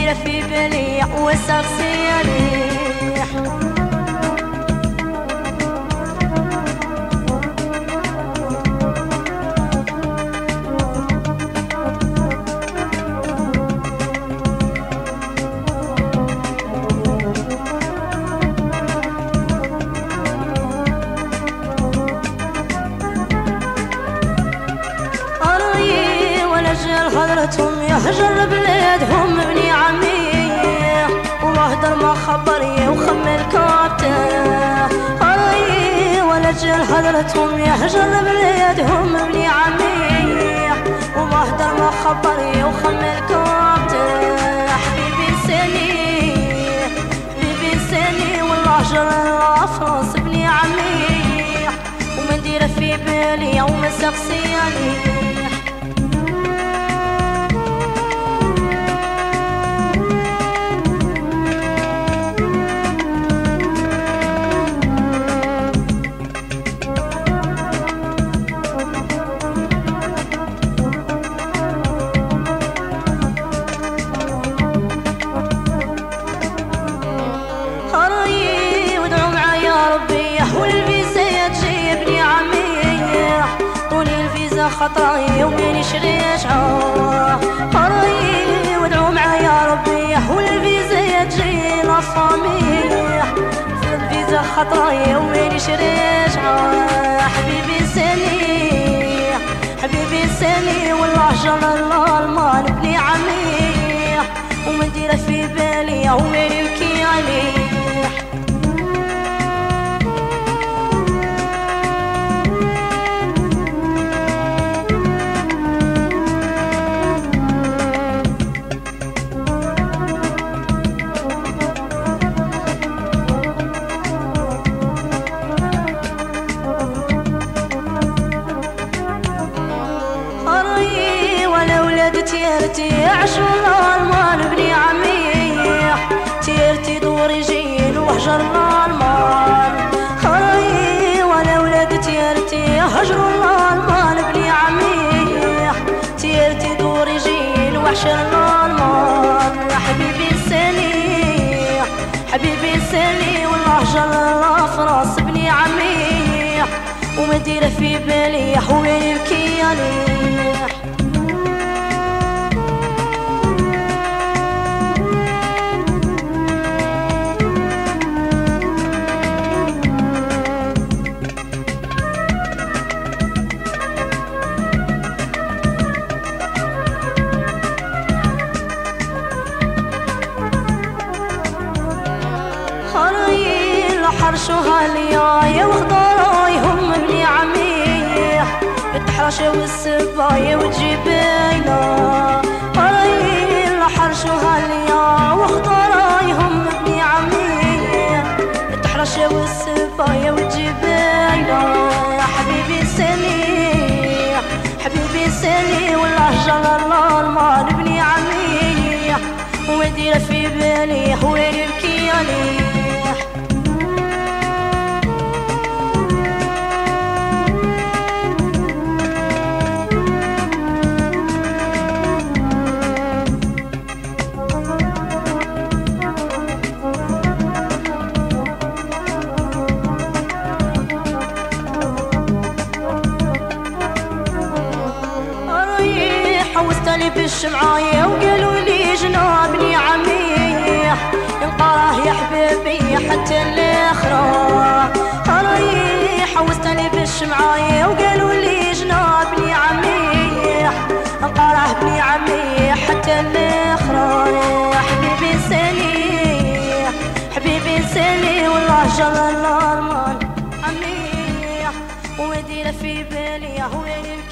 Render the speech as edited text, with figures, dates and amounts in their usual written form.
ومديرة في بالي وسقسياني. خضرتهم يهجر بلادهم بني عمي، ومهدر ما خبري وخمل كابته. ولا جل خضرتهم يهجر بلادهم بني عمي، ومهدر ما خبري وخمل كابته. حبيبي سالي حبيبي سالي والله جر الافراس بني عمي، ومنديره في بالي يوم سقسياني. خطاي ومين شريشها قراي وادعو معايا ربي والفيزا تجي لافامي. في الفيزا خطاي ومين شريشها. حبيبي سالي حبيبي سالي والله جر الله المال بني عمي، ومنديره في بالي ومين يبكي عليه. تيرتي عشر المال بني عمي، تيرتي دوري جيل وهجر المال. ولا ولاد تيرتي هجر المال بني عمي، تيرتي دوري جيل وهجر المال. حبيبي سالي حبيبي سالي والله جر الافراس بني عمي، ومديره في بالي وين يبكي عليه. حرشوها لياي وخضراي هم بني عمي، التحرشة والسباية وتجيبينا. حرشوها لياي وخضراي هم بني عمي، التحرشة والسباية وتجيبينا. حبيبي سالي حبيبي سالي والله جر الله المال بني عمي، ومديره في بالي وين يبكي عليه. حوستني بالشمعاية وقالوا لي جنابني عمي، انقراه يا حبيبي حتى الاخرى. حوستني بالشمعاية وقالوا لي جنابني عمي، انقراه بني عمي حتى الاخرى. حبيبي سالي حبيبي سالي والله جر الله المال عمي، ومديره في بالي وين